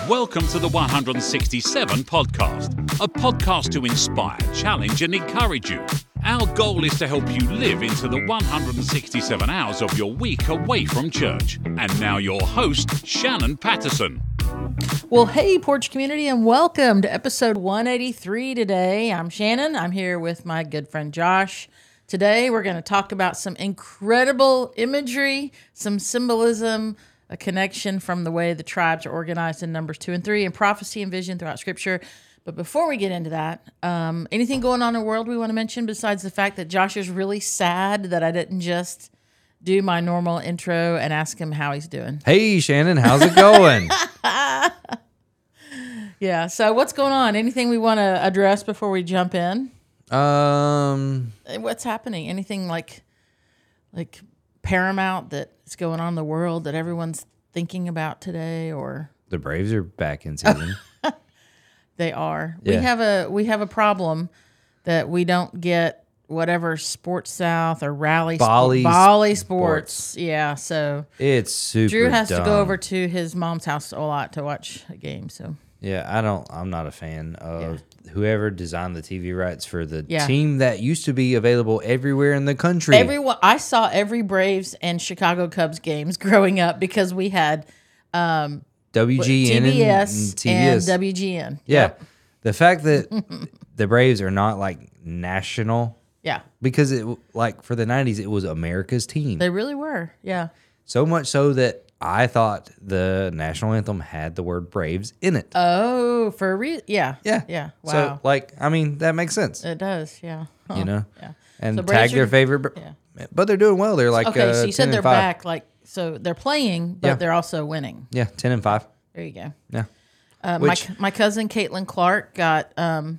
Welcome to the 167 podcast, a podcast to inspire, challenge, and encourage you. Our goal is to help you live into the 167 hours of your week away from church. And now your host, Shannon Patterson. Well, hey, Porch community, and welcome to episode 183 today. I'm Shannon. I'm here with my good friend Josh. Today, we're going to talk about some incredible imagery, some symbolism, a connection from the way the tribes are organized in Numbers 2 and 3, and prophecy and vision throughout Scripture. But before we get into that, anything going on in the world we want to mention besides the fact that Josh is really sad that I didn't just do my normal intro and ask him how he's doing? Hey, Shannon, how's it going? Yeah, so what's going on? Anything we want to address before we jump in? What's happening? Anything like paramount that's going on in the world that everyone's thinking about today, or The Braves are back in season. they are? Yeah. We have a problem that we don't get whatever Sports South or Bali Sports. Yeah, so It's super Drew has to dumb. go over to his mom's house a lot to watch a game. So Yeah, I'm not a fan of whoever designed the TV rights for the Yeah. team that used to be available everywhere in the country. I saw every Braves and Chicago Cubs games growing up because we had WGN TBS and and TBS. WGN. Yeah. Yep. The fact that the Braves are not like national, Yeah, because it like for the 90s, it was America's team. they really were. Yeah. So much so that I thought the national anthem had the word Braves in it. Oh, for a reason. Yeah. Yeah. Yeah. Wow. So, that makes sense. It does. Yeah. Huh. You know? Yeah. And So Braves tag their are- favorite. Yeah. But they're doing well. They're like Okay, so you 10 said they're and 5. back, so they're playing, but Yeah. they're also winning. Yeah, 10 and 5. There you go. Yeah. My cousin Caitlin Clark got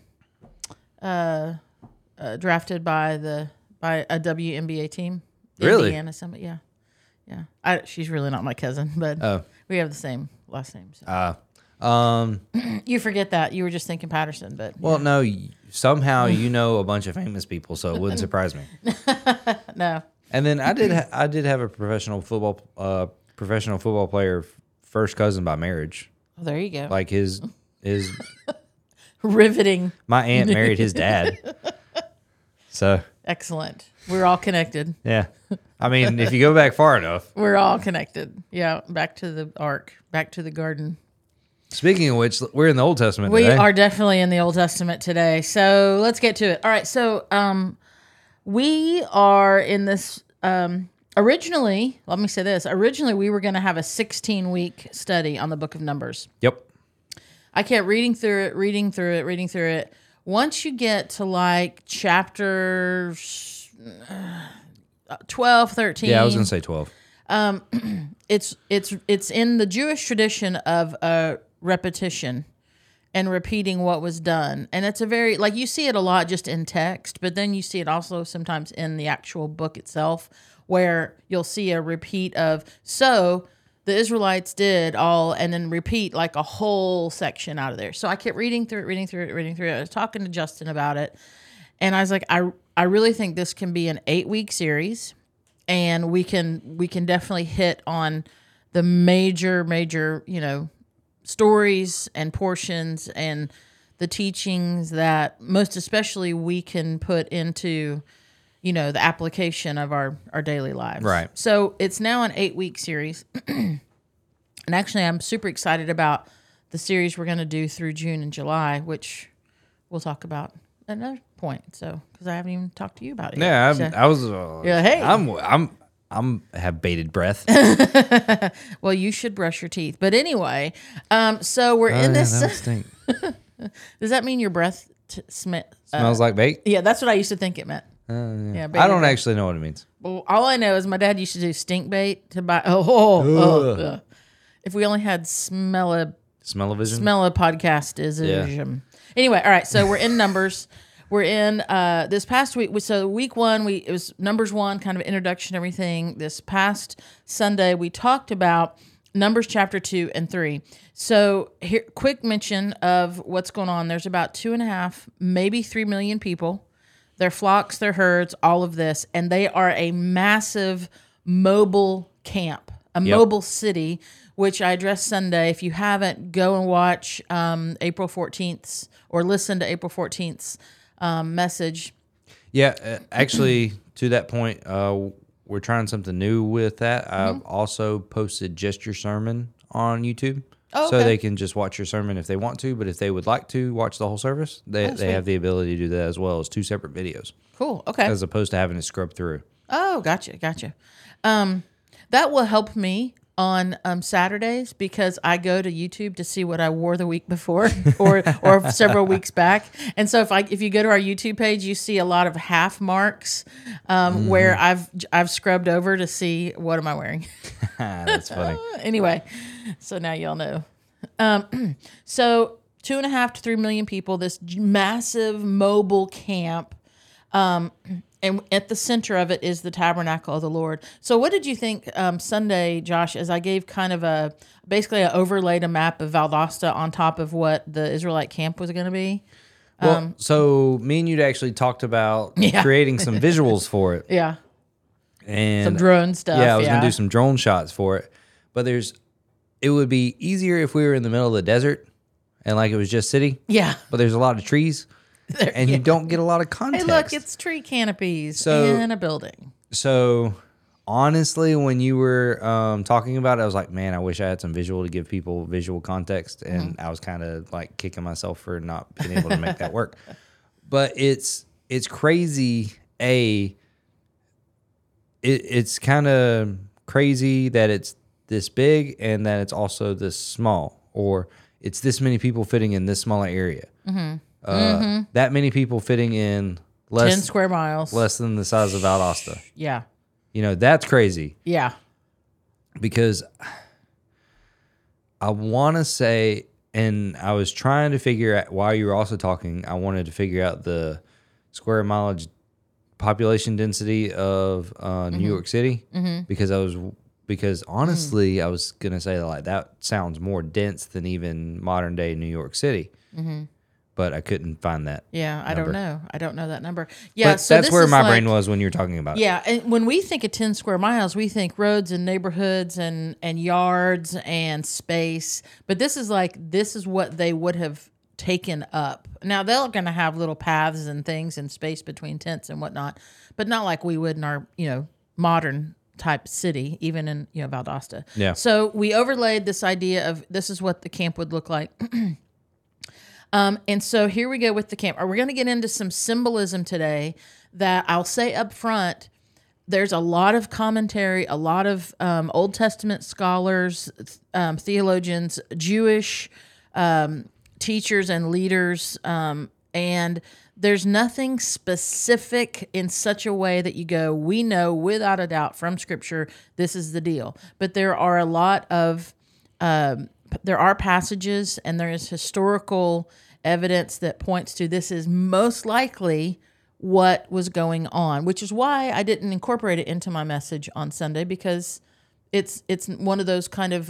drafted by a WNBA team. Really? Indiana Summit. Yeah. Yeah. She's really not my cousin, but we have the same last name. So. You forget that. You were just thinking Patterson, but Well, no, somehow you know a bunch of famous people, so it wouldn't surprise me. no. And then I did have a professional football player, first cousin by marriage. Well, there you go. Like his Riveting. my aunt married his dad. So, Excellent. We're all connected. yeah. I mean, if you go back far enough. We're all connected. Yeah. Back to the ark. Back to the garden. Speaking of which, we're in the Old Testament We today. are definitely in the Old Testament today. So let's get to it. All right. So we are in this. Originally, let me say this. Originally, we were going to have a 16-week study on the book of Numbers. Yep. I kept reading through it. Once you get to like chapter 12, 13. Yeah, I was going to say 12. It's in the Jewish tradition of repetition and repeating what was done. And it's a very, like, you see it a lot just in text, but then you see it also sometimes in the actual book itself, where you'll see a repeat of, so the Israelites did all, and then repeat like a whole section out of there. So I kept reading through it. I was talking to Justin about it, and I was like, I really think this can be an 8-week series, and we can definitely hit on the major, stories and portions and the teachings that most especially we can put into, the application of our daily lives. Right. So it's now an 8-week series. And actually, I'm super excited about the series we're going to do through June and July, which we'll talk about at another point. So, because I haven't even talked to you about it Yeah, yet. I was. Yeah, hey. I'm have bated breath. Well, you should brush your teeth. But anyway, so we're in Yeah, this. that would stink. Does that mean your breath Smells like bait. Yeah, that's what I used to think it meant. Yeah, I don't actually know what it means. Well, all I know is my dad used to do stink bait to buy. If we only had Smell-o-vision? smell a podcast is. Anyway, all right. So we're in Numbers. We're in this past week. So week 1, it was Numbers 1, kind of introduction to everything. This past Sunday, we talked about Numbers chapter 2 and 3. So here, quick mention of what's going on. There's about 2.5, maybe 3 million people. Their flocks, their herds, all of this. And they are a massive mobile camp, mobile city which I addressed Sunday. If you haven't, go and watch April 14th or listen to April 14th's message. Yeah, actually, to that point, we're trying something new with that. I've also posted just your sermon on YouTube. Oh, So okay. they can just watch your sermon if they want to, but if they would like to watch the whole service, they have the ability to do that as well as 2 separate videos, Cool. Okay. as opposed to having to scrub through. Oh, gotcha. That will help me on Saturdays because I go to YouTube to see what I wore the week before or several weeks back. And so if you go to our YouTube page, you see a lot of half marks where I've scrubbed over to see what am I wearing. That's funny. Anyway, so now y'all know. So 2.5 to 3 million people, this massive mobile camp. And at the center of it is the tabernacle of the Lord. So what did you think Sunday, Josh, as I gave kind of basically I overlaid a map of Valdosta on top of what the Israelite camp was going to be? Well, so me and you'd actually talked about creating some visuals for it. Yeah. And Some drone stuff. Yeah, I was going to do some drone shots for it. But it would be easier if we were in the middle of the desert and like it was just city. Yeah. But there's a lot of trees. And you don't get a lot of Hey, context. look, it's tree canopies in a building. So, honestly, when you were talking about it, I was like, man, I wish I had some visual to give people visual context. And I was kind of like kicking myself for not being able to make that work. But it's crazy. It's kind of crazy that it's this big and that it's also this small, or it's this many people fitting in this smaller area. That many people fitting in 10 square miles. less than the size of Valdosta. Yeah. That's crazy Yeah. because I want to say, and I was trying to figure out while you were also talking, I wanted to figure out the square mileage population density of New York City because honestly, I was gonna say that sounds more dense than even modern day New York City. But I couldn't find that. Yeah, I number. don't know. I don't know that number. Yeah, But so that's this where is my like, brain was when you were talking about it. Yeah, and when we think of 10 square miles, we think roads and neighborhoods and yards and space. But this is what they would have taken up. Now, they're going to have little paths and things and space between tents and whatnot, but not like we would in our, modern type city, even in, Valdosta. Yeah. So we overlaid this idea of this is what the camp would look like. And so here we go with the camp. We're going to get into some symbolism today that I'll say up front. There's a lot of commentary, a lot of Old Testament scholars, theologians, Jewish teachers and leaders, and there's nothing specific in such a way that you go, we know without a doubt from Scripture, this is the deal. But there are a lot of there are passages and there is historical evidence that points to this is most likely what was going on, which is why I didn't incorporate it into my message on Sunday, because it's one of those kind of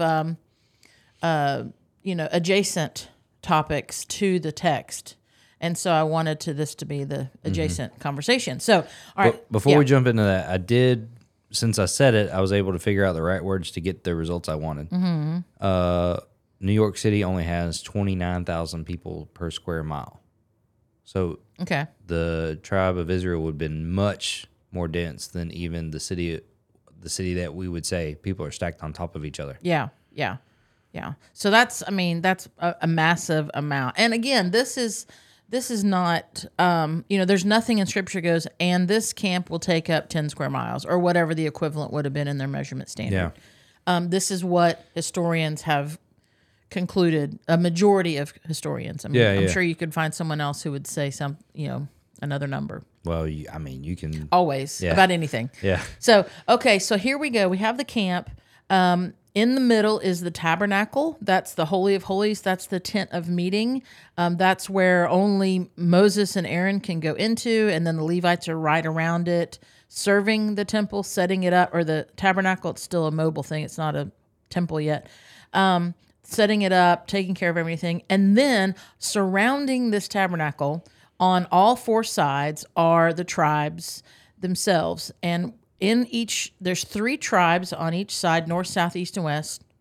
adjacent topics to the text. And so I wanted this to be the adjacent conversation. So, all right. Before we jump into that, since I said it, I was able to figure out the right words to get the results I wanted. New York City only has 29,000 people per square mile. So the tribe of Israel would have been much more dense than even the city that we would say people are stacked on top of each other. Yeah. So that's a massive amount. And again, this is not, there's nothing in Scripture goes, and this camp will take up 10 square miles or whatever the equivalent would have been in their measurement standard. Yeah. This is what historians have concluded, a majority of historians. I'm sure you could find someone else who would say another number. Well, you can always about anything. Yeah. So here we go. We have the camp. In the middle is the tabernacle. That's the Holy of Holies. That's the tent of meeting. That's where only Moses and Aaron can go into, and then the Levites are right around it, serving the temple, setting it up, or the tabernacle. It's still a mobile thing. It's not a temple yet. Setting it up, taking care of everything. And then surrounding this tabernacle on all 4 sides are the tribes themselves. And there's 3 tribes on each side, north, south, east, and west,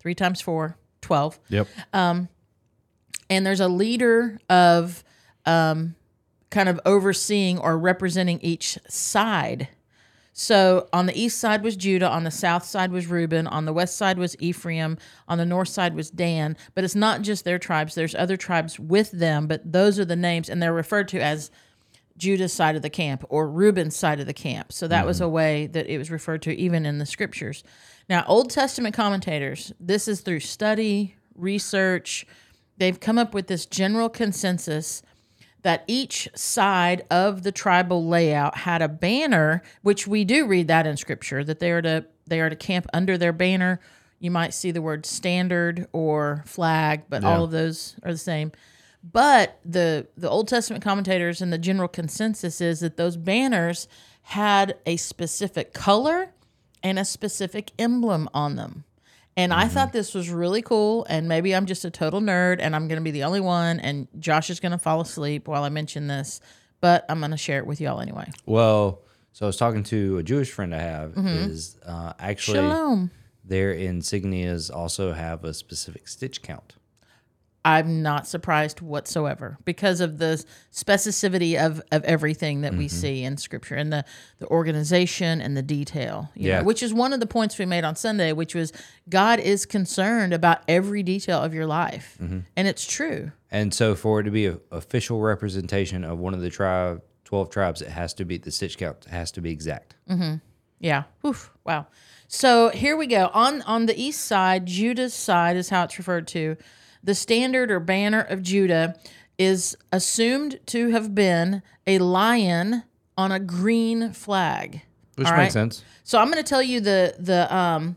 3 times 4, 12. Yep. And there's a leader of kind of overseeing or representing each side. So on the east side was Judah, on the south side was Reuben, on the west side was Ephraim, on the north side was Dan. But it's not just their tribes. There's other tribes with them, but those are the names, and they're referred to as Judah's side of the camp or Reuben's side of the camp. So that was a way that it was referred to even in the scriptures. Now, Old Testament commentators, this is through study, research, they've come up with this general consensus that each side of the tribal layout had a banner, which we do read that in Scripture, that they are to camp under their banner. You might see the word standard or flag, but all of those are the same. But the Old Testament commentators and the general consensus is that those banners had a specific color and a specific emblem on them. And I thought this was really cool, and maybe I'm just a total nerd, and I'm going to be the only one, and Josh is going to fall asleep while I mention this, but I'm going to share it with y'all anyway. Well, so I was talking to a Jewish friend I have, is actually Shalom. their insignias also have a specific stitch count. I'm not surprised whatsoever because of the specificity of everything that we see in Scripture and the organization and the detail, you know, which is one of the points we made on Sunday, which was God is concerned about every detail of your life. And it's true. And so for it to be an official representation of one of the 12 tribes, it has to be, the stitch count has to be exact. Yeah. Oof. Wow. So here we go. On the east side, Judah's side is how it's referred to. The standard or banner of Judah is assumed to have been a lion on a green flag. Which makes sense. So I'm going to tell you the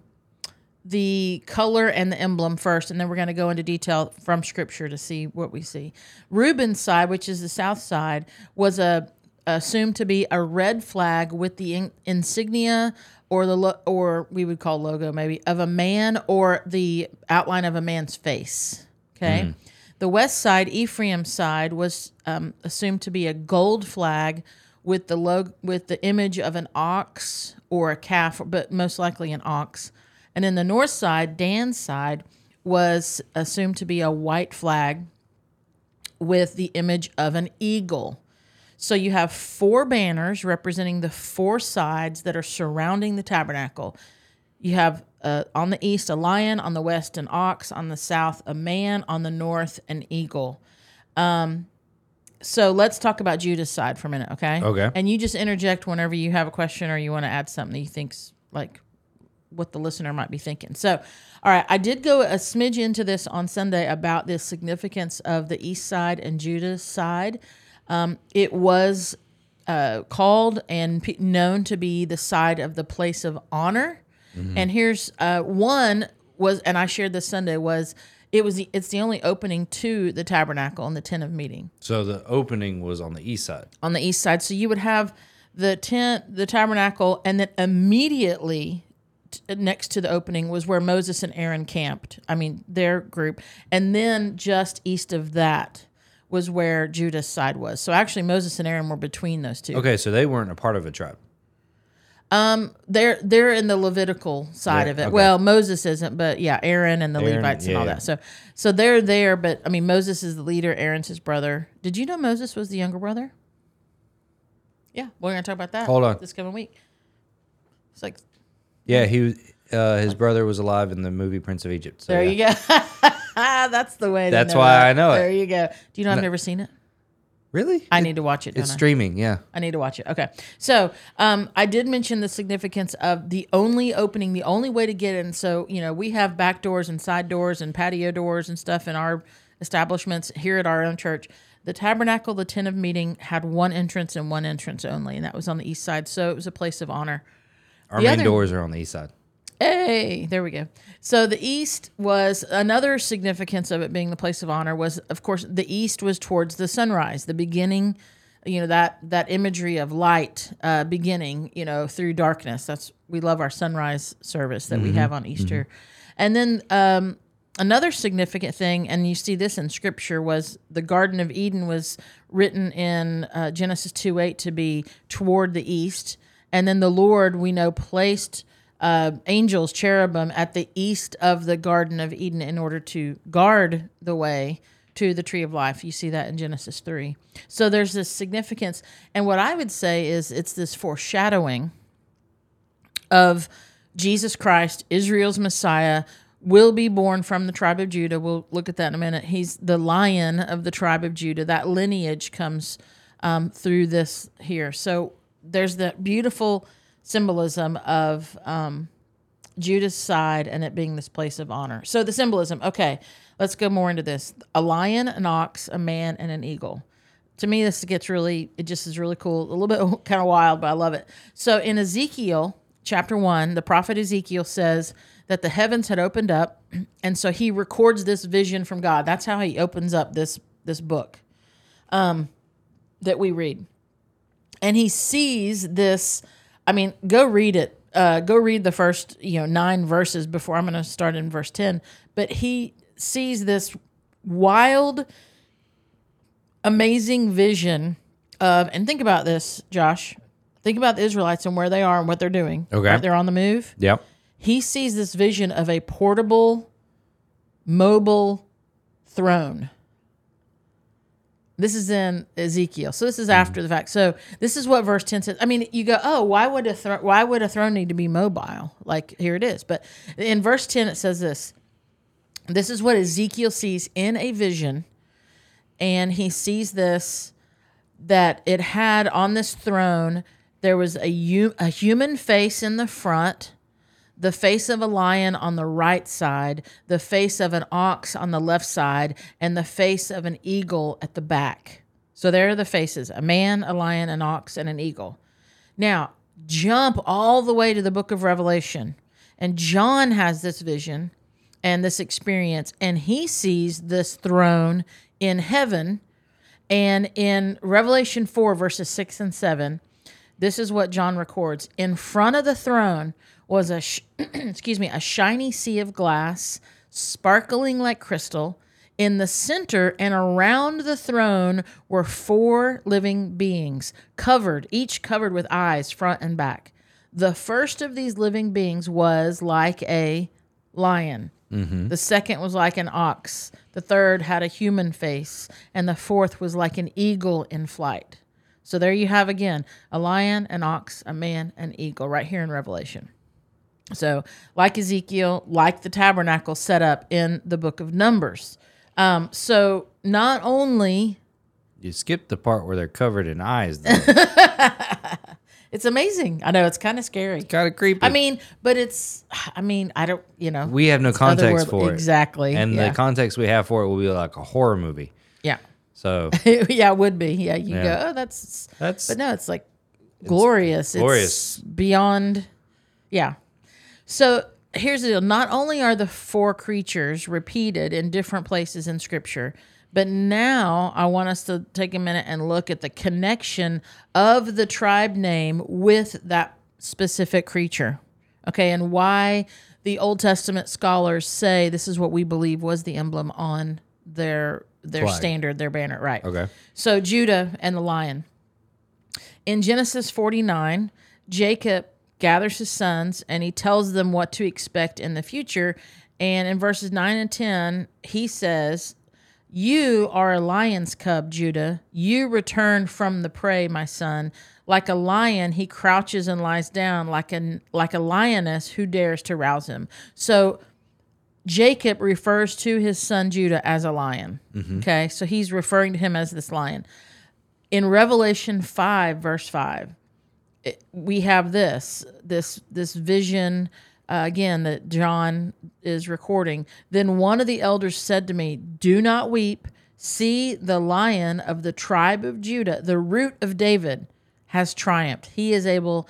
color and the emblem first, and then we're going to go into detail from Scripture to see what we see. Reuben's side, which is the south side, was assumed to be a red flag with the insignia or we would call logo maybe of a man or the outline of a man's face. Okay. The west side, Ephraim's side, was assumed to be a gold flag with the image of an ox or a calf, but most likely an ox. And then the north side, Dan's side, was assumed to be a white flag with the image of an eagle. So you have 4 banners representing the 4 sides that are surrounding the tabernacle. You have on the east a lion, on the west an ox, on the south a man, on the north an eagle. So let's talk about Judah's side for a minute, okay? Okay. And you just interject whenever you have a question or you want to add something that you think's like what the listener might be thinking. So, all right, I did go a smidge into this on Sunday about the significance of the east side and Judah's side. It was called and known to be the side of the place of honor. And here's one was, and I shared this Sunday, it's the only opening to the tabernacle and the tent of meeting. So the opening was on the east side. On the east side. So you would have the tent, the tabernacle, and then immediately next to the opening was where Moses and Aaron camped. I mean, their group. And then just east of that was where Judah's side was. So actually Moses and Aaron were between those two. Okay, so they weren't a part of a tribe. They're in the Levitical side of it. Okay. Well, Moses isn't, but yeah, Aaron and the Levites and all yeah. that. So they're there, but I mean, Moses is the leader. Aaron's his brother. Did you know Moses was the younger brother? Yeah, we're gonna talk about that. Hold on. This coming week. It's like Yeah, he was. His brother was alive in the movie Prince of Egypt. So there yeah. you go. That's the way. That's know why that. I know it. There you go. Do you know I've never seen it? Really? I need to watch it. It's don't I? streaming. Yeah. I need to watch it. Okay. So I did mention the significance of the only opening, the only way to get in. So, you know, we have back doors and side doors and patio doors and stuff in our establishments here at our own church. The tabernacle, the tent of meeting, had one entrance and one entrance only, and that was on the east side. So it was a place of honor. Our main doors are on the east side. Hey, there we go. So the east was another significance of it being the place of honor was, of course, the east was towards the sunrise, the beginning, you know, that imagery of light beginning, you know, through darkness. We love our sunrise service that we have on Easter. And then another significant thing, and you see this in Scripture, was the Garden of Eden was written in Genesis 2:8 to be toward the east. And then the Lord, we know, placed angels, cherubim, at the east of the Garden of Eden in order to guard the way to the tree of life. You see that in Genesis 3. So there's this significance. And what I would say is it's this foreshadowing of Jesus Christ, Israel's Messiah, will be born from the tribe of Judah. We'll look at that in a minute. He's the Lion of the tribe of Judah. That lineage comes through this here. So there's that beautiful symbolism of Judah's side and it being this place of honor. So the symbolism, okay, let's go more into this. A lion, an ox, a man, and an eagle. To me, this gets really, it just is really cool. A little bit kind of wild, but I love it. So in Ezekiel chapter 1, the prophet Ezekiel says that the heavens had opened up, and so he records this vision from God. That's how he opens up this book that we read. And he sees this, I mean, go read it. Go read the first 9 verses before I'm going to start in verse 10. But he sees this wild, amazing vision of, and think about this, Josh. Think about the Israelites and where they are and what they're doing. Okay. Right? They're on the move. Yep. He sees this vision of a portable, mobile throne. This is in Ezekiel. So this is after the fact. So this is what verse 10 says. I mean, you go, oh, why would a throne need to be mobile? Like, here it is. But in verse 10, it says this. This is what Ezekiel sees in a vision. And he sees this, that it had on this throne, there was a human face in the front, the face of a lion on the right side, the face of an ox on the left side, and the face of an eagle at the back. So there are the faces, a man, a lion, an ox, and an eagle. Now, jump all the way to the book of Revelation. And John has this vision and this experience, and he sees this throne in heaven. And in Revelation 4, verses 6 and 7, this is what John records. In front of the throne was a shiny sea of glass, sparkling like crystal. In the center and around the throne were 4 living beings, each covered with eyes, front and back. The first of these living beings was like a lion. Mm-hmm. The second was like an ox. The third had a human face. And the fourth was like an eagle in flight. So there you have again, a lion, an ox, a man, an eagle, right here in Revelation. So like Ezekiel, like the tabernacle set up in the book of Numbers. So not only... You skipped the part where they're covered in eyes, though. It's amazing. I know, it's kind of scary. It's kind of creepy. I mean, I don't, We have no context for it. Exactly. And the context we have for it will be like a horror movie. Yeah. So. Yeah, it would be. Yeah, you go, oh, that's. But no, it's like glorious. It's beyond. Yeah. So here's the deal. Not only are the 4 creatures repeated in different places in Scripture, but now I want us to take a minute and look at the connection of the tribe name with that specific creature. Okay, and why the Old Testament scholars say this is what we believe was the emblem on their standard, their banner. Right. Okay. So Judah and the lion. In Genesis 49, Jacob gathers his sons and he tells them what to expect in the future. And in verses 9 and 10, he says, "You are a lion's cub, Judah. You return from the prey, my son. Like a lion, he crouches and lies down, like a lioness who dares to rouse him." So Jacob refers to his son Judah as a lion. Mm-hmm. Okay, so he's referring to him as this lion. In Revelation 5, verse 5, we have this vision again that John is recording. "Then one of the elders said to me, 'Do not weep. See, the Lion of the tribe of Judah, the Root of David, has triumphed. He is able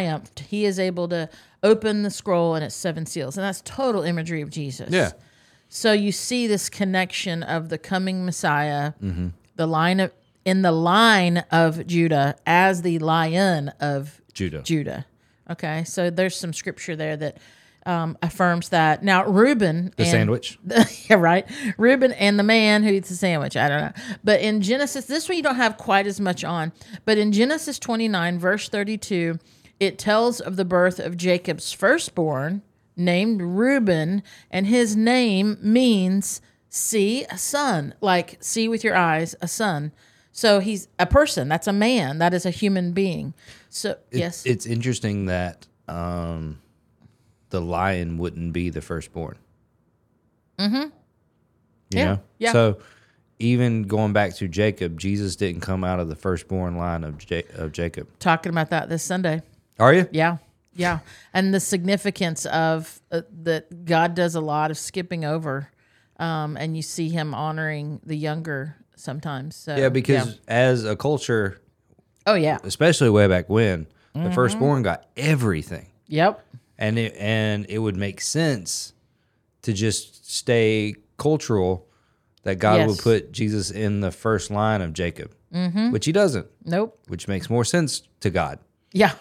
to open the scroll and its 7 seals." And that's total imagery of Jesus. Yeah. So you see this connection of the coming Messiah, mm-hmm. in the line of Judah as the Lion of Judah. Okay, so there's some scripture there that affirms that. Now, Reuben... sandwich? Yeah, right. Reuben and the man who eats the sandwich. I don't know. But in Genesis, this one you don't have quite as much on. But in Genesis 29, verse 32, it tells of the birth of Jacob's firstborn, named Reuben, and his name means see, a son, like see with your eyes, a son. So he's a person. That's a man. That is a human being. So yes, It's interesting that the lion wouldn't be the firstborn. Mm-hmm. Yeah. Yeah. So even going back to Jacob, Jesus didn't come out of the firstborn line of Jacob. Talking about that this Sunday. Are you? Yeah. Yeah. And the significance of that God does a lot of skipping over, and you see him honoring the younger sometimes. So, Yeah, because as a culture, oh, yeah. especially way back when, the firstborn got everything. Yep. And it would make sense to just stay cultural that God would Yes. put Jesus in the first line of Jacob, which he doesn't, Nope. which makes more sense to God. Yeah.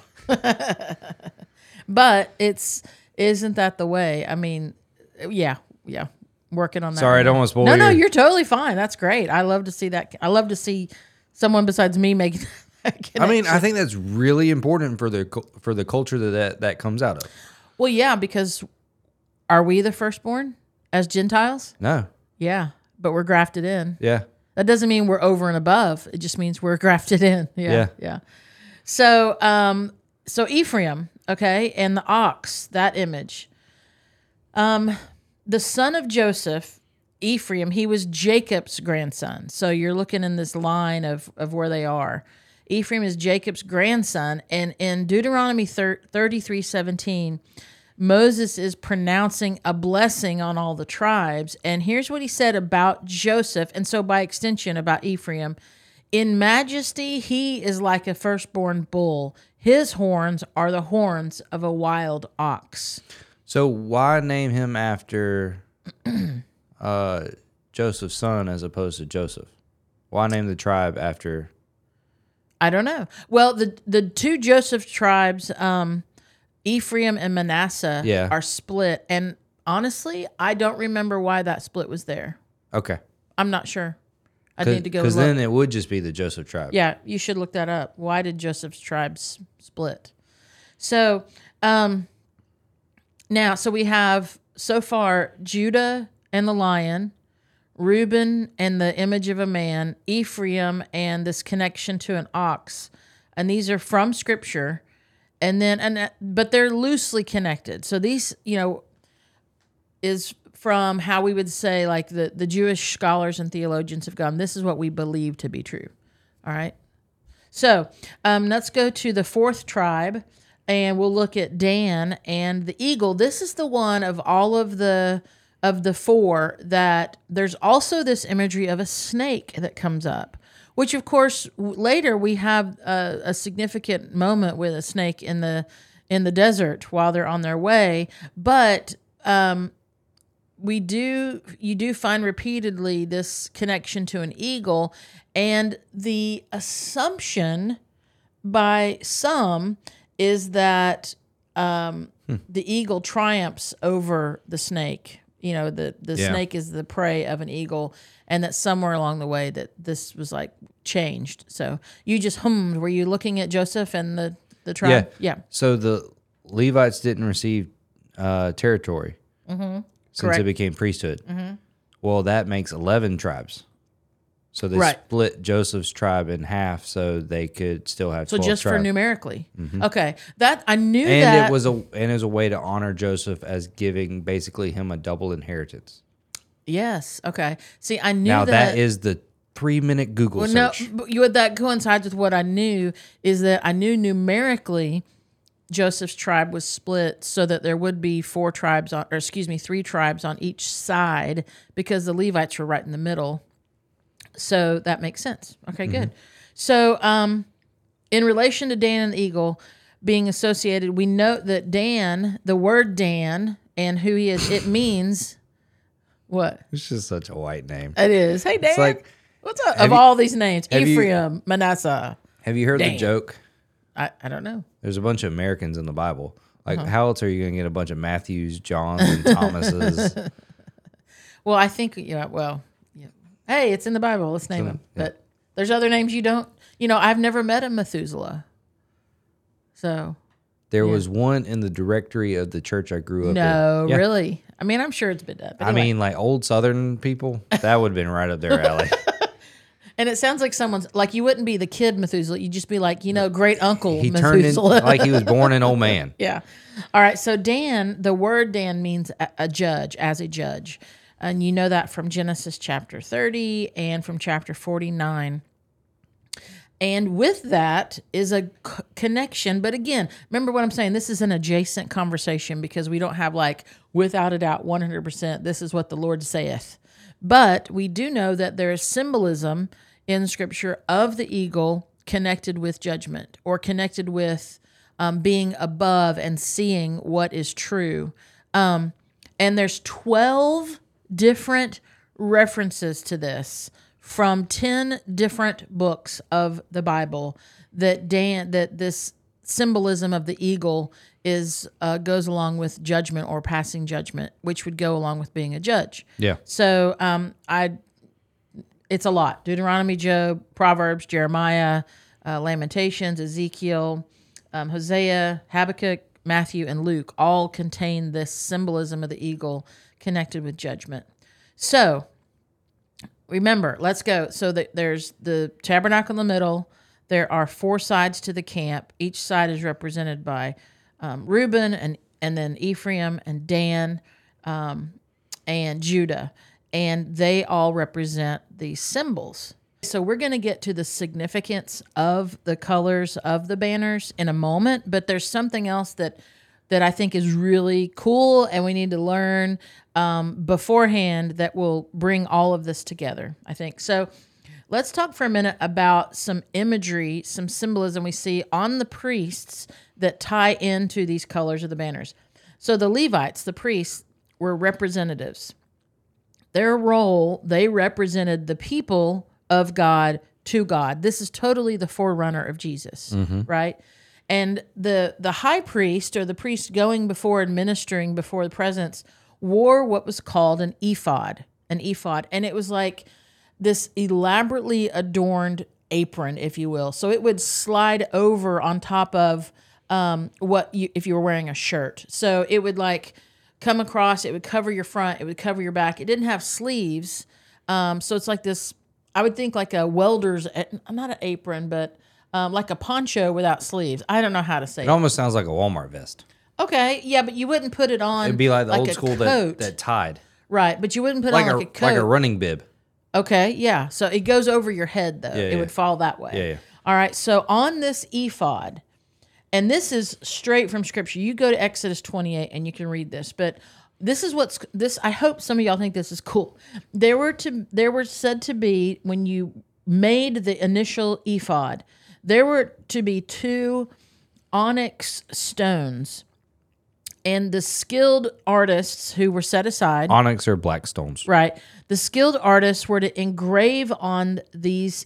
But isn't that the way? I mean, yeah. Working on that. Sorry, I right don't now. want to spoil No, your- you're totally fine. That's great. I love to see that. I love to see someone besides me making that connection. I mean, I think that's really important for the culture that comes out of. Well, yeah, because are we the firstborn as Gentiles? No. Yeah, but we're grafted in. Yeah. That doesn't mean we're over and above. It just means we're grafted in. Yeah. Yeah. So, so Ephraim, okay, and the ox, that image. The son of Joseph, Ephraim, he was Jacob's grandson. So you're looking in this line of where they are. Ephraim is Jacob's grandson, and in Deuteronomy 33:17, Moses is pronouncing a blessing on all the tribes. And here's what he said about Joseph, and so by extension about Ephraim. In majesty, he is like a firstborn bull. His horns are the horns of a wild ox. So why name him after Joseph's son as opposed to Joseph? Why name the tribe after? I don't know. Well, the two Joseph tribes, Ephraim and Manasseh, are split. And honestly, I don't remember why that split was there. Okay. I'm not sure. I need to go look. Because then it would just be the Joseph tribe. Yeah, you should look that up. Why did Joseph's tribes split? So, now, so we have so far Judah and the lion, Reuben and the image of a man, Ephraim and this connection to an ox. And these are from Scripture. And then, but they're loosely connected. So these, is from how we would say, like the Jewish scholars and theologians have gone, this is what we believe to be true. All right. So let's go to the fourth tribe, and we'll look at Dan and the eagle. This is the one of all of the four that there's also this imagery of a snake that comes up, which of course later we have a significant moment with a snake in the desert while they're on their way. But you do find repeatedly this connection to an eagle, and the assumption by some is that the eagle triumphs over the snake. The snake is the prey of an eagle, and that somewhere along the way that this was like changed. So you just hummed. Were you looking at Joseph and the tribe? Yeah. So the Levites didn't receive territory since Correct. it became priesthood. Well, that makes 11 tribes. So they split Joseph's tribe in half so they could still have 12 just tribes. for numerically. Okay. That I knew And that. it was a way to honor Joseph as giving basically him a double inheritance. Yes. Okay. See, I knew Now that. that is the 3-minute Google search. No, but that coincides with what I knew is that I knew numerically Joseph's tribe was split so that there would be 3 tribes on each side because the Levites were right in the middle. So that makes sense. Okay, good. So in relation to Dan and the eagle being associated, we note that Dan, the word Dan, and who he is, it means what? It's just such a white name. It is. Hey, Dan. It's like, what's up? Of all these names, have you- Ephraim, Manasseh. have you heard Dan. the joke? I don't know. There's a bunch of Americans in the Bible. Like, how else are you going to get a bunch of Matthews, Johns, and Thomases? Well, I think, hey, it's in the Bible. Let's name them. yeah. But there's other names you don't. I've never met a Methuselah. So There was one in the directory of the church I grew up in. No, Yeah. really? I mean, I'm sure it's been done. But I anyway. mean, like old Southern people, that would have been right up their alley. And it sounds like someone's, like, you wouldn't be the kid Methuselah. You'd just be like, great uncle He turned in Methuselah. like he was born an old man. Yeah. All right. So Dan, the word Dan means a judge, as a judge. And you know that from Genesis chapter 30 and from chapter 49. And with that is a connection. But again, remember what I'm saying. This is an adjacent conversation because we don't have like, without a doubt, 100%, this is what the Lord saith. But we do know that there is symbolism in Scripture of the eagle connected with judgment or connected with being above and seeing what is true. And there's 12 different references to this from 10 different books of the Bible that this symbolism of the eagle is goes along with judgment or passing judgment, which would go along with being a judge. Yeah. So it's a lot. Deuteronomy, Job, Proverbs, Jeremiah, Lamentations, Ezekiel, Hosea, Habakkuk, Matthew, and Luke all contain this symbolism of the eagle connected with judgment. So remember, let's go. So there's the tabernacle in the middle. There are 4 sides to the camp. Each side is represented by Reuben and then Ephraim and Dan and Judah. And they all represent these symbols. So we're going to get to the significance of the colors of the banners in a moment, but there's something else that I think is really cool and we need to learn beforehand that will bring all of this together, I think. So let's talk for a minute about some imagery, some symbolism we see on the priests that tie into these colors of the banners. So the Levites, the priests, were representatives. Their role, they represented the people of God to God. This is totally the forerunner of Jesus, right? And the high priest or the priest going before and ministering before the presence wore what was called an ephod. And it was like this elaborately adorned apron, if you will. So it would slide over on top of if you were wearing a shirt. So it would like come across, it would cover your front, it would cover your back. It didn't have sleeves. So it's like this, I would think like a welder's, not an apron, but like a poncho without sleeves. I don't know how to say It almost sounds like a Walmart vest. Okay, yeah, but you wouldn't put it on. It'd be like the old a school coat. that tied. Right, but you wouldn't put Like on like a coat. like a running bib. Okay, yeah. So it goes over your head, though. It would fall that way. Yeah. All right, so on this ephod, and this is straight from Scripture. You go to Exodus 28 and you can read this, but this is I hope some of y'all think this is cool. There were said to be, when you made the initial ephod, there were to be 2 onyx stones. And the skilled artists who were set aside... Onyx or black stones. Right. The skilled artists were to engrave on these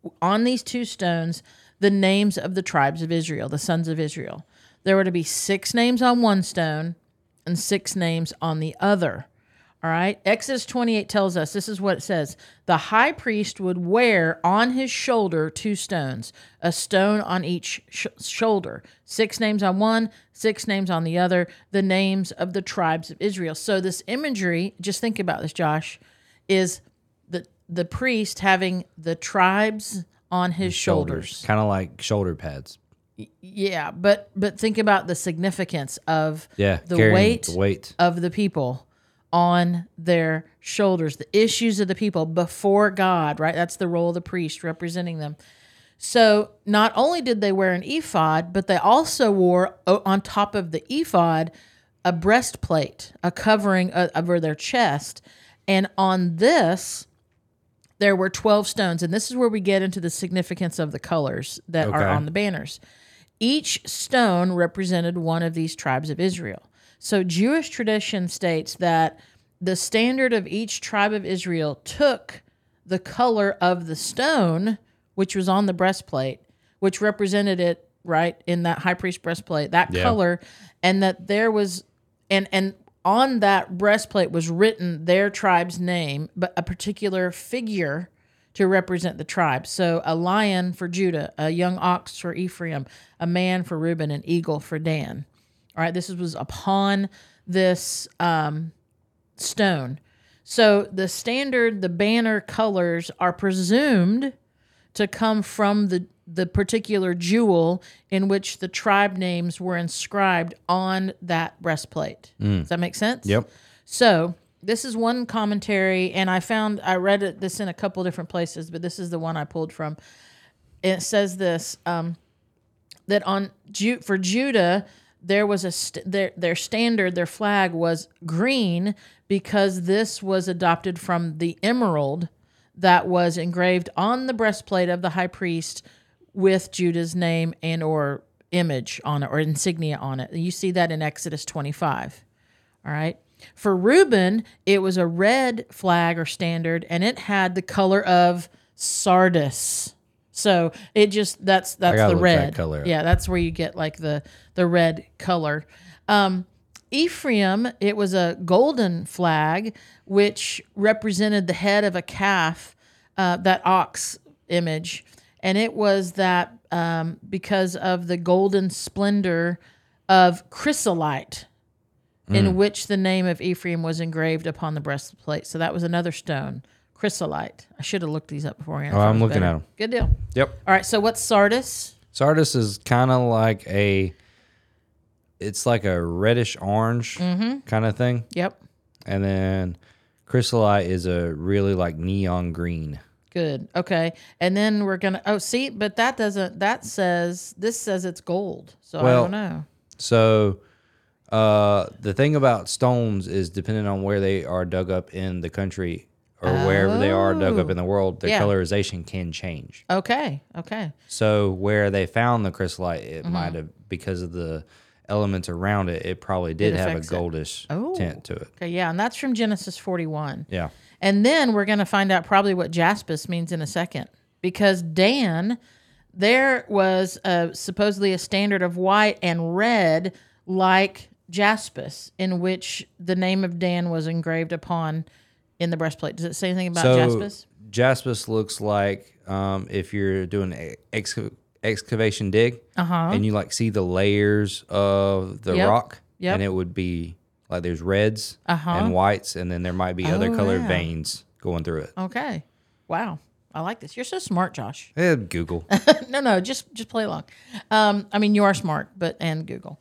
2 stones the names of the tribes of Israel, the sons of Israel. There were to be 6 names on one stone and 6 names on the other. All right. Exodus 28 tells us, this is what it says. The high priest would wear on his shoulder 2 stones, a stone on each shoulder, 6 names on one, 6 names on the other, the names of the tribes of Israel. So this imagery, just think about this, Josh, is the priest having the tribes on his shoulders. Kind of like shoulder pads. Yeah, but think about the significance of the weight of the people on their shoulders, the issues of the people before God, right? That's the role of the priest representing them. So not only did they wear an ephod, but they also wore on top of the ephod a breastplate, a covering over their chest. And on this, there were 12 stones. And this is where we get into the significance of the colors that are on the banners. Each stone represented one of these tribes of Israel. So Jewish tradition states that the standard of each tribe of Israel took the color of the stone, which was on the breastplate, which represented it, right, in that high priest breastplate, that color, and that there was, and on that breastplate was written their tribe's name, but a particular figure to represent the tribe. So a lion for Judah, a young ox for Ephraim, a man for Reuben, an eagle for Dan. All right, this was upon this stone. So the banner colors are presumed to come from the particular jewel in which the tribe names were inscribed on that breastplate. Does that make sense? Yep. So this is one commentary, and I read this in a couple different places, but this is the one I pulled from. It says this, that for Judah, there was their standard, their flag was green because this was adopted from the emerald that was engraved on the breastplate of the high priest with Judah's name and or image on it or insignia on it. You see that in Exodus 25. All right. For Reuben, it was a red flag or standard, and it had the color of sardis. So it just that's the red color. Yeah, that's where you get like the red color. Ephraim, it was a golden flag which represented the head of a calf, that ox image, and it was that because of the golden splendor of chrysolite, in which the name of Ephraim was engraved upon the breastplate. So that was another stone, chrysolite. I should have looked these up beforehand. Oh, I'm looking at them. Good deal. Yep. All right, so what's sardis? Sardis is kind of like it's like a reddish orange kind of thing. Yep. And then chrysolite is a really like neon green. Good. Okay. And then we're going to, but this says it's gold. So I don't know. So the thing about stones is depending on where they are dug up in the country or wherever they are dug up in the world, their colorization can change. Okay. So where they found the chrysolite, it might have, because of the elements around it, it probably did have a goldish tint to it. Okay, yeah, and that's from Genesis 41. Yeah. And then we're going to find out probably what jaspis means in a second. Because Dan, there was supposedly a standard of white and red like jaspis, in which the name of Dan was engraved upon in the breastplate. Does it say anything about jaspis? Jaspis looks like if you're doing excavation dig and you like see the layers of the rock, and it would be like there's reds and whites, and then there might be other colored veins going through it. Okay. Wow. I like this. You're so smart, Josh. Google. No, just play along. I mean, you are smart, and Google.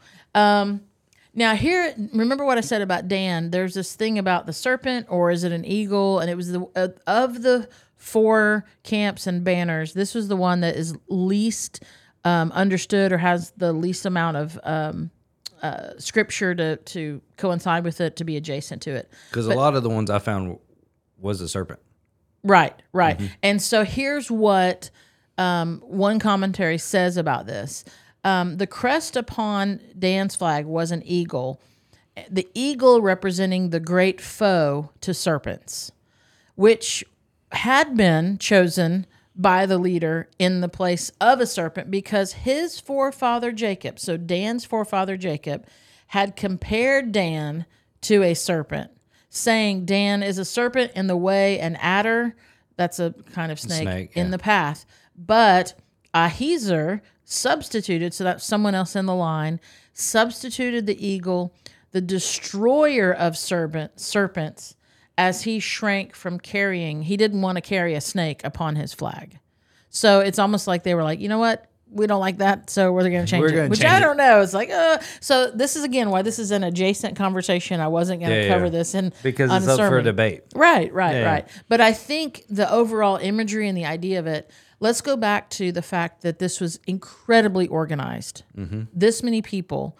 Now here, remember what I said about Dan. There's this thing about the serpent, or is it an eagle? And it was of the 4 camps and banners, this was the one that is least understood or has the least amount of scripture to coincide with it, to be adjacent to it. Because a lot of the ones I found was a serpent. Right. Mm-hmm. And so here's what one commentary says about this. The crest upon Dan's flag was an eagle, the eagle representing the great foe to serpents, which had been chosen by the leader in the place of a serpent because his forefather Jacob, so Dan's forefather Jacob, had compared Dan to a serpent, saying Dan is a serpent in the way, an adder, that's a kind of snake in the path. But Ahiezer substituted, so that's someone else in the line, substituted the eagle, the destroyer of serpents, as he shrank from carrying. He didn't want to carry a snake upon his flag. So it's almost like they were like, you know what? We don't like that, so we're going to change it. Which I don't know. It's like, so this is, again, why this is an adjacent conversation. I wasn't going to cover this because it's up for debate. Right. But I think the overall imagery and the idea of it, let's go back to the fact that this was incredibly organized. Mm-hmm. This many people,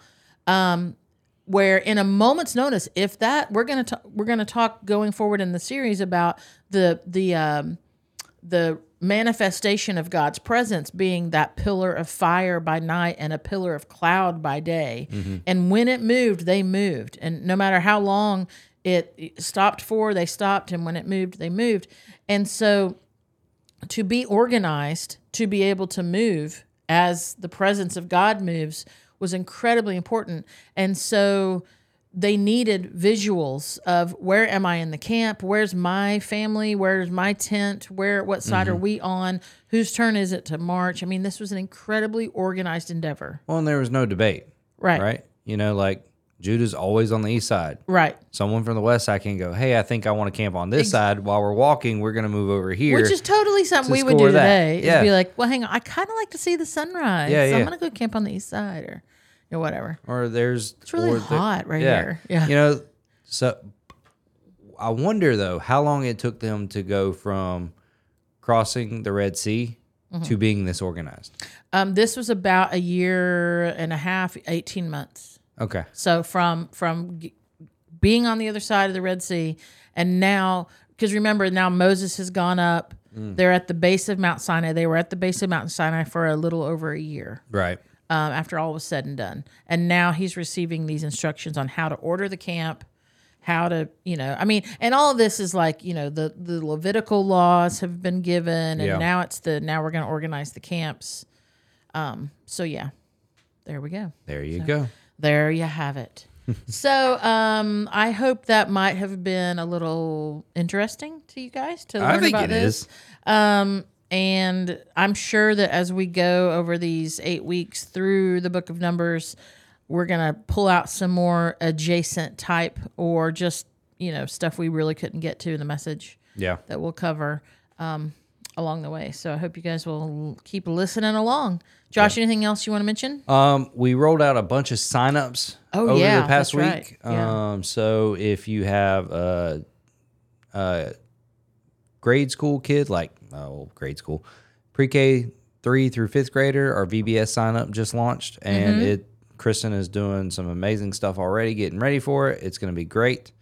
where in a moment's notice, if that we're going to talk going forward in the series about the manifestation of God's presence being that pillar of fire by night and a pillar of cloud by day. Mm-hmm. And when it moved, they moved. And no matter how long it stopped for, they stopped. And when it moved, they moved. And so to be organized, to be able to move as the presence of God moves, was incredibly important. And so they needed visuals of where am I in the camp? Where's my family? Where's my tent? What side are we on? Whose turn is it to march? I mean, this was an incredibly organized endeavor. Well, and there was no debate. Right. Right. You know, like Judah's always on the east side. Right. Someone from the west side can go, hey, I think I want to camp on this side. While we're walking, we're going to move over here. Which is totally something to we would score do that. today. Yeah. Is be like, well, hang on, I kind of like to see the sunrise. Yeah, So yeah. I'm going to go camp on the east side or whatever. Or there's... It's really hot right here. Yeah. You know, so I wonder, though, how long it took them to go from crossing the Red Sea to being this organized. This was about a year and a half, 18 months. Okay. So from being on the other side of the Red Sea, and now, because remember, now Moses has gone up. They're at the base of Mount Sinai. They were at the base of Mount Sinai for a little over a year. Right. After all was said and done. And now he's receiving these instructions on how to order the camp, how to, and all of this is like, the Levitical laws have been given, and Yeah. now we're going to organize the camps. So yeah, there we go. There you go. There you have it. So I hope that might have been a little interesting to you guys to learn I think about it this. is. And I'm sure that as we go over these 8 weeks through the book of Numbers, we're going to pull out some more adjacent type or just, stuff we really couldn't get to in the message Yeah. that we'll cover along the way. So I hope you guys will keep listening along. Josh, anything else you want to mention? We rolled out a bunch of signups over the past that's week. right. Yeah. So if you have a grade school kid, grade school, pre-K 3 through 5th grader, our VBS sign up just launched, and Kristen is doing some amazing stuff already, getting ready for it. It's going to be great.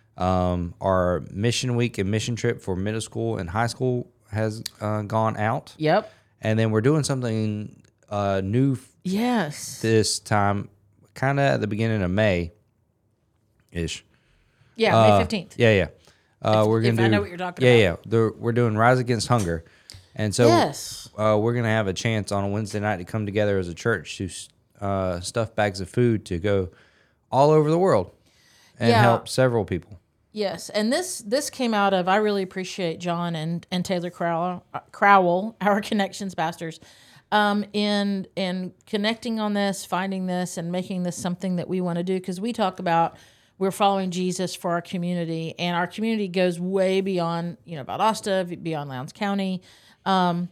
Our mission week and mission trip for middle school and high school has gone out. Yep. And then we're doing something new Yes. this time, kind of at the beginning of May-ish. Yeah, May 15th. Yeah. We're gonna if do. I know what you're talking Yeah. We're doing Rise Against Hunger, and so Yes. we're gonna have a chance on a Wednesday night to come together as a church to stuff bags of food to go all over the world and Yeah. help several people. Yes, and this came out of, I really appreciate John and Taylor Crowell, our connections pastors, in connecting on this, finding this, and making this something that we want to do, because we talk about we're following Jesus for our community, and our community goes way beyond, Valdosta, beyond Lowndes County, and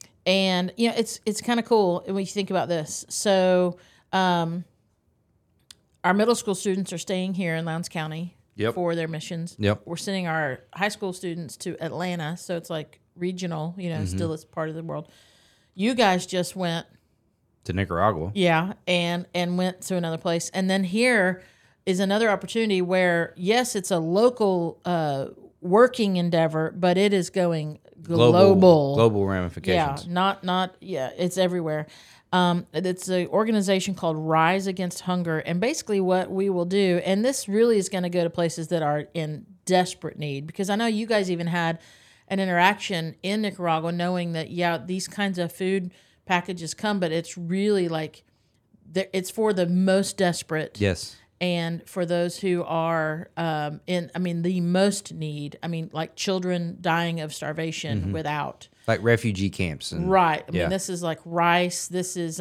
it's kind of cool when you think about this. So, our middle school students are staying here in Lowndes County. Yep. For their missions. Yep. We're sending our high school students to Atlanta, so it's like regional, still it's part of the world. You guys just went To Nicaragua. and went to another place. And then here is another opportunity where, yes, it's a local working endeavor, but it is going global ramifications. It's everywhere. It's an organization called Rise Against Hunger, and basically what we will do, and this really is going to go to places that are in desperate need, because I know you guys even had an interaction in Nicaragua knowing that, these kinds of food packages come, but it's really like, it's for the most desperate. Yes. And for those who are the most need, like children dying of starvation without. Like refugee camps. And, Right. I mean, this is like rice. This is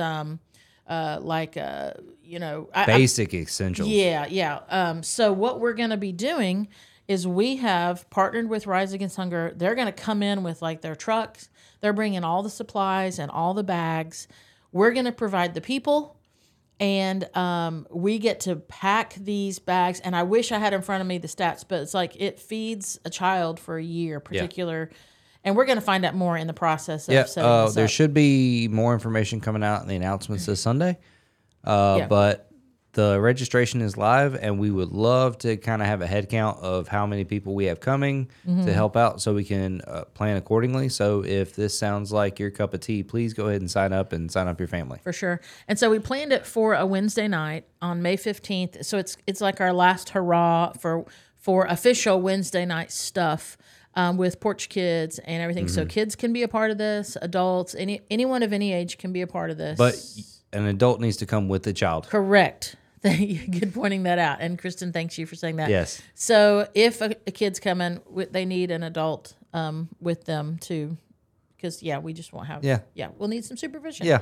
basic essentials. Yeah. So what we're going to be doing is we have partnered with Rise Against Hunger. They're going to come in with like their trucks. They're bringing all the supplies and all the bags. We're going to provide the people. And we get to pack these bags. And I wish I had in front of me the stats, but it's like it feeds a child for a year, particular. Yeah. And we're going to find out more in the process of setting this there up. should be more information coming out in the announcements this Sunday. But the registration is live, and we would love to kind of have a head count of how many people we have coming to help out so we can plan accordingly. So if this sounds like your cup of tea, please go ahead and sign up your family. For sure. And so we planned it for a Wednesday night on May 15th. So it's like our last hurrah for official Wednesday night stuff. With Porch Kids and everything. So kids can be a part of this, adults, anyone of any age can be a part of this. But an adult needs to come with the child. Correct. Good pointing that out. And Kristen, thanks you for saying that. Yes. So if a kid's coming, they need an adult with them too, because we just won't have. We'll need some supervision. Yeah.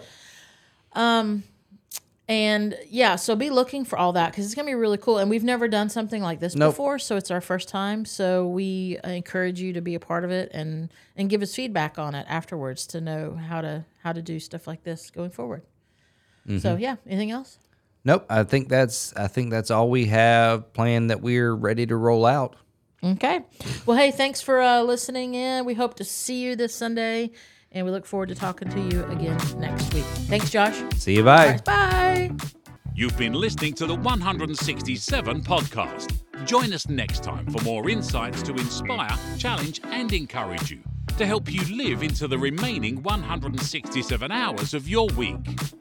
And so be looking for all that because it's gonna be really cool. And we've never done something like this before, so it's our first time. So we encourage you to be a part of it and give us feedback on it afterwards to know how to do stuff like this going forward. Mm-hmm. So anything else? Nope. I think that's all we have planned that we're ready to roll out. Okay. Well, hey, thanks for listening in. We hope to see you this Sunday, and we look forward to talking to you again next week. Thanks, Josh. See you. Bye. Right, bye. You've been listening to the 167 podcast. Join us next time for more insights to inspire, challenge, and encourage you to help you live into the remaining 167 hours of your week.